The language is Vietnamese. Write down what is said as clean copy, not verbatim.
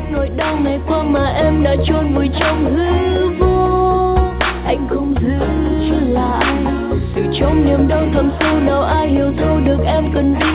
nỗi đau ngày qua mà em đã chôn vùi trong hư vô. Anh không giữ lại từ trong niềm đau thầm sâu, nào ai hiểu thấu được em cần gì.